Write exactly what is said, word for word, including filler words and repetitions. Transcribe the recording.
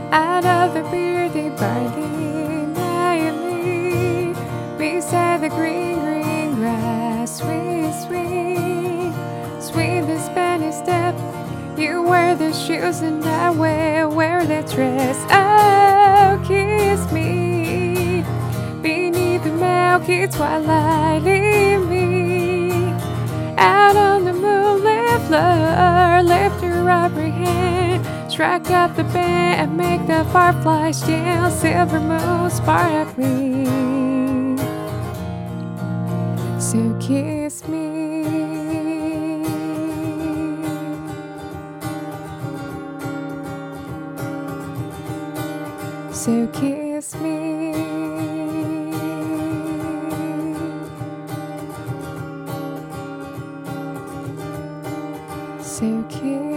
out of the birthday barley nightly, beside the green, green grass. Sweet, sweet, sweet the Spanish step. You wear the shoes and I wear, wear the dress. Oh, kiss me beneath the milky twilight. Leave me out on the moonlit floor. Lift your rubber hand, strike up the band, and make the fireflies jam. Silver moon sparkling. So kiss me. So kiss me. So kiss